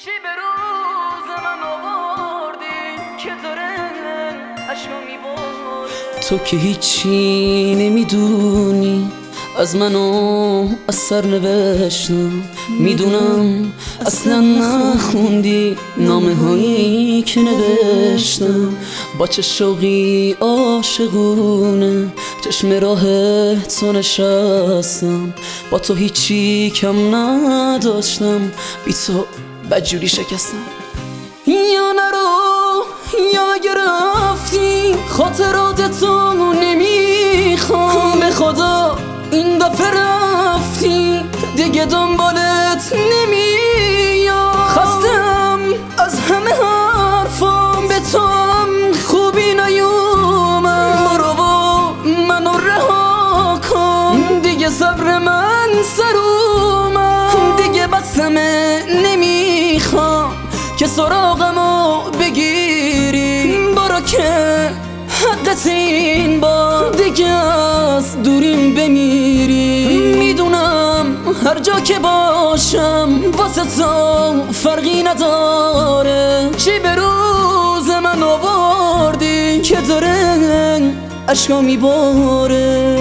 چی به روز من آوردی که داره عشقا میباره. تو که هیچی نمیدونی از منو از سر نوشتم، میدونم اصلا نخوندی نامه هایی که نوشتم. با چه شوقی عاشقونه چشم راه تو نشستم، با تو هیچی کم نداشتم، بی تو بدجوری شکستم. یا نرو یا اگه رفتی خاطرات تو نمیخوام، به خدا این دفعه رفتی دیگه دنبالت نمیام. خستم از همه حرفام، به تو هم خوبی نیومد. برو و منو رها کن، دیگه صبر من سر اومد. دیگه بسمه نمیخوام که سراغمو بگیری، برو که حقت این بار دیگه از دوریم بمیری. میدونم هر جا که باشم واسه تو فرقی نداره، چی به روز من آوردی که داره عشقا میباره.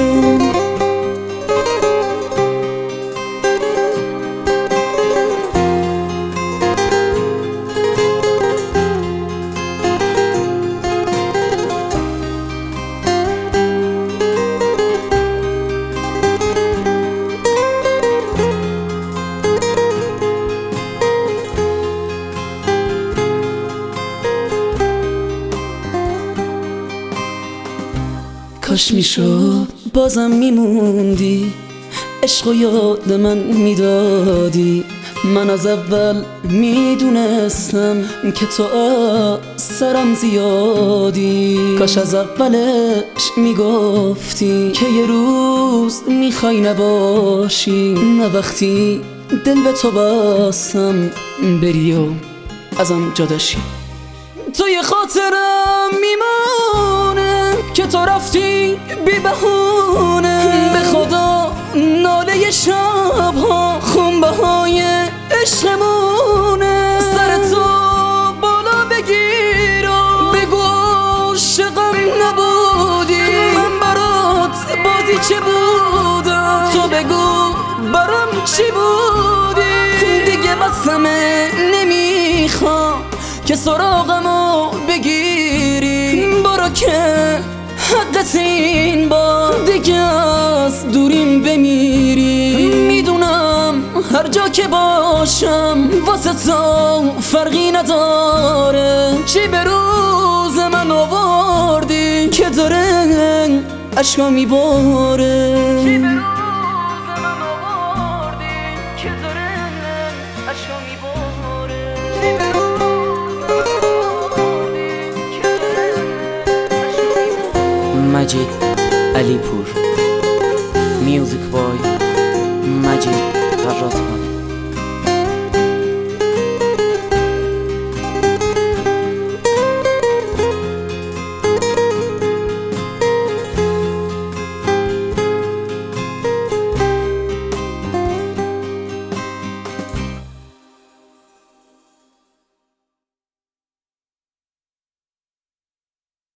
کاش میشد بازم میموندی، عشق یاد من میدادی. من از اول میدونستم که تو سرم زیادی. کاش از اولش میگفتی که یه روز میخوای نباشی، نه وقتی دل به تو بستم بری و ازم جداشی. توی خاطرم میمونه که تو رفتی بی بهونه، به خدا ناله شبها خونبه های عشقمونه. سر تو بالا بگیر و بگو عاشقم نبودی، من برات بازی چه بودم، تو بگو برام چی بودی. دیگه بسمه نمیخوام که سراغمو بگیری، برو که حقت این بار دیگه از دوریم بمیری. میدونم هر جا که باشم واسه تو فرقی نداره، چی به روز من آوردی که داره عشقا میباره. چی به روز من آوردی که داره عشقا میباره. چی به روز مجید علی پور، میوزیک بای مجید قرات‌خان.